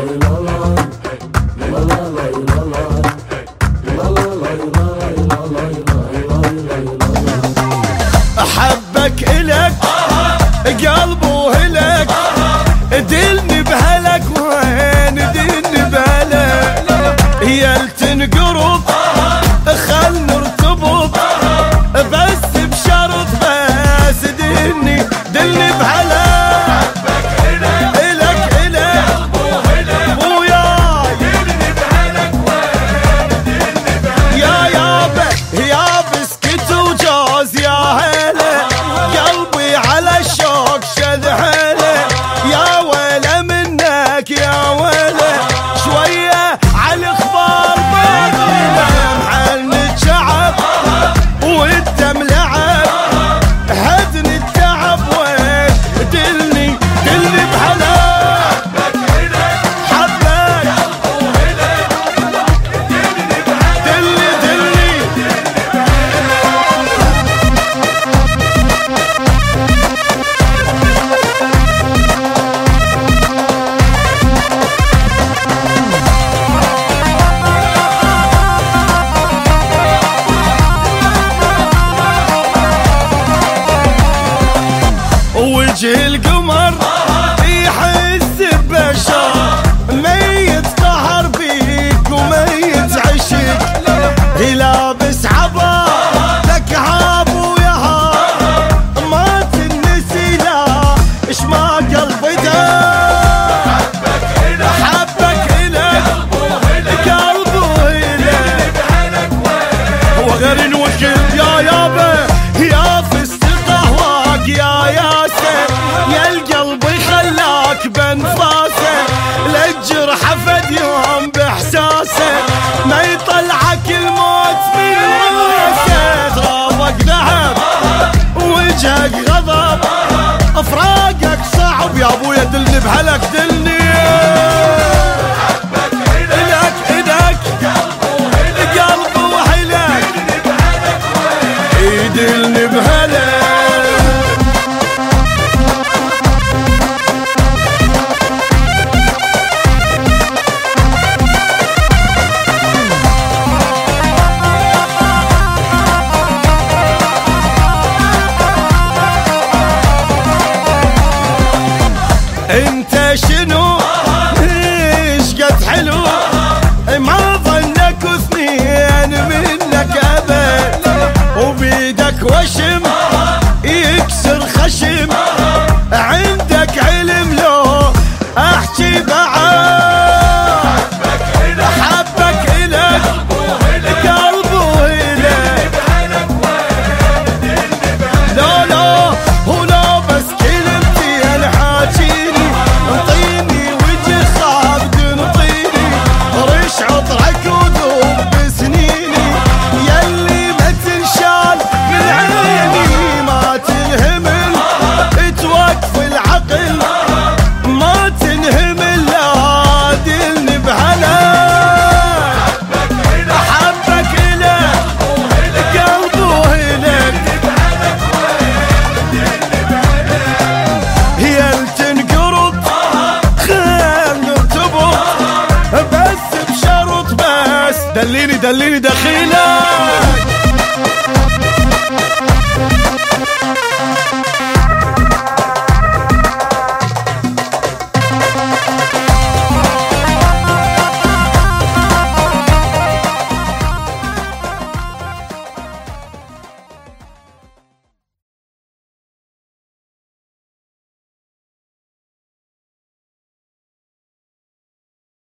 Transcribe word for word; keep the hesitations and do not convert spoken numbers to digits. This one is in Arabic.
أحبك إلك قلبه هلك، دلني بهلك وين دلني بهلك، يا تنقرب خل نرتبط بس بشرط، بس دلني دلني بهلك. وجه القمر يحس ببشر، ميت قهر بيك وميت عشق، لابس عبا لك هاب ويهاب، ما تنسي لا اش ما قلبي دار. حبك إلك قلبه إلك، هو غير نوكل يا يابا يا فست قهواك يا ياسر، يا القلب خلاك بانفاسه، للجرح فد يوم باحساسه، ما يطلعك الموت من راسه، ترابك ذهب وجهك غضب، افراقك صعب يا ابويا، دلني بهلك دلني. إلك إلك قلبه وهلك، يدلني بهلك. انت شنو ايش قد حلو، ما ظنك اثنين منك ابد، وبيدك وشم يكسر خشم، عندك علم لو احكي بعد. حبك إلك قلبه إلك، لا لا هو لا بس كلمتي الحاجيني، انطيني وجه خالد انطيني، رش عطرك وذوب بسنيني، يلي ما تنشال من عيني، ما تنهمل توقف العقل، ما تنهمل لا دلني بهلك. أحبك إلك قلبه إلك، هي تنقرض خير نرتبط بس بشرط، بس دليني دليني دخيلك.